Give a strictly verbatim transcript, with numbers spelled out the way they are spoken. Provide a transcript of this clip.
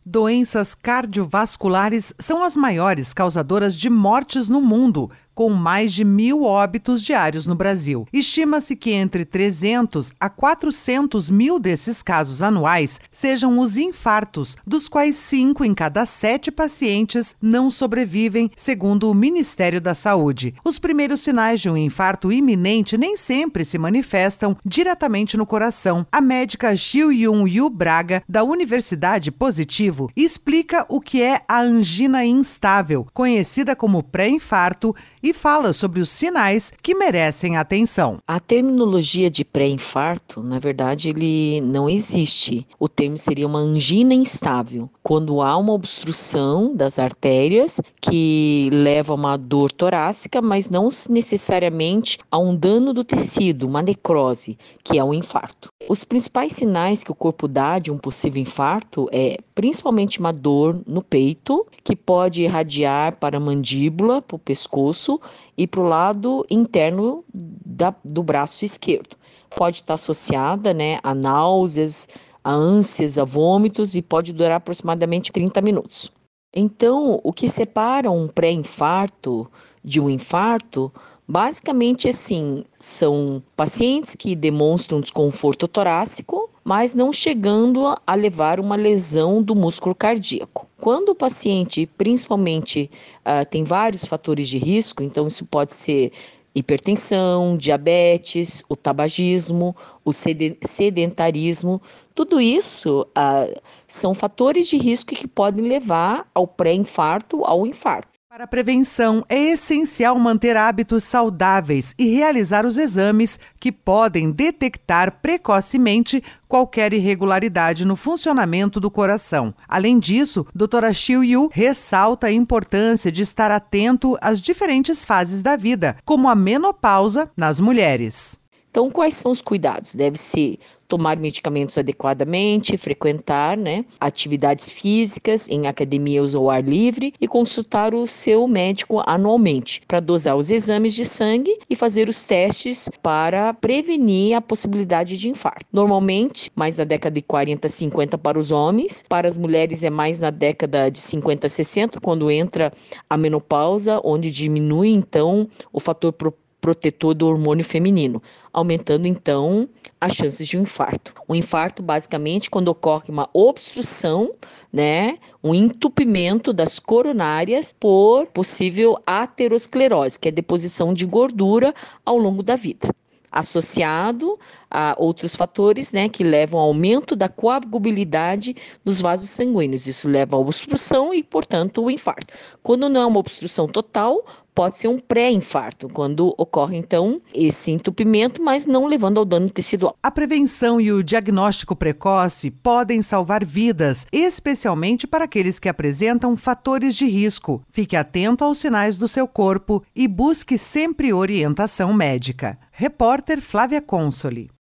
Doenças cardiovasculares são as maiores causadoras de mortes no mundo, com mais de mil óbitos diários no Brasil. Estima-se que entre trezentos a quatrocentos mil desses casos anuais sejam os infartos, dos quais cinco em cada sete pacientes não sobrevivem, segundo o Ministério da Saúde. Os primeiros sinais de um infarto iminente nem sempre se manifestam diretamente no coração. A médica Xiu-Yun Yu Braga, da Universidade Positivo, explica o que é a angina instável, conhecida como pré-infarto, e fala sobre os sinais que merecem atenção. A terminologia de pré-infarto, na verdade, ele não existe. O termo seria uma angina instável, quando há uma obstrução das artérias que leva a uma dor torácica, mas não necessariamente a um dano do tecido, uma necrose, que é o infarto. Os principais sinais que o corpo dá de um possível infarto é principalmente uma dor no peito, que pode irradiar para a mandíbula, para o pescoço e para o lado interno da, do braço esquerdo. Pode estar associada, né, a náuseas, a ânsias, a vômitos e pode durar aproximadamente trinta minutos. Então, o que separa um pré-infarto de um infarto, basicamente assim, são pacientes que demonstram desconforto torácico, mas não chegando a levar uma lesão do músculo cardíaco. Quando o paciente, principalmente, uh, tem vários fatores de risco, então isso pode ser hipertensão, diabetes, o tabagismo, o sedentarismo, tudo isso uh, são fatores de risco que podem levar ao pré-infarto, ao infarto. Para a prevenção, é essencial manter hábitos saudáveis e realizar os exames que podem detectar precocemente qualquer irregularidade no funcionamento do coração. Além disso, doutora Xiu-Yu ressalta a importância de estar atento às diferentes fases da vida, como a menopausa nas mulheres. Então, quais são os cuidados? Deve-se tomar medicamentos adequadamente, frequentar, né, atividades físicas em academias ao ar livre e consultar o seu médico anualmente para dosar os exames de sangue e fazer os testes para prevenir a possibilidade de infarto. Normalmente, mais na década de quarenta, cinquenta para os homens, para as mulheres é mais na década de cinquenta, sessenta, quando entra a menopausa, onde diminui então o fator propício protetor do hormônio feminino, aumentando então as chances de um infarto. O infarto, basicamente, quando ocorre uma obstrução, né, um entupimento das coronárias por possível aterosclerose, que é deposição de gordura ao longo da vida, associado a outros fatores, né, que levam ao aumento da coagulabilidade dos vasos sanguíneos. Isso leva à obstrução e, portanto, o infarto. Quando não é uma obstrução total, pode ser um pré-infarto, quando ocorre, então, esse entupimento, mas não levando ao dano tecidual. A prevenção e o diagnóstico precoce podem salvar vidas, especialmente para aqueles que apresentam fatores de risco. Fique atento aos sinais do seu corpo e busque sempre orientação médica. Repórter Flávia Consoli.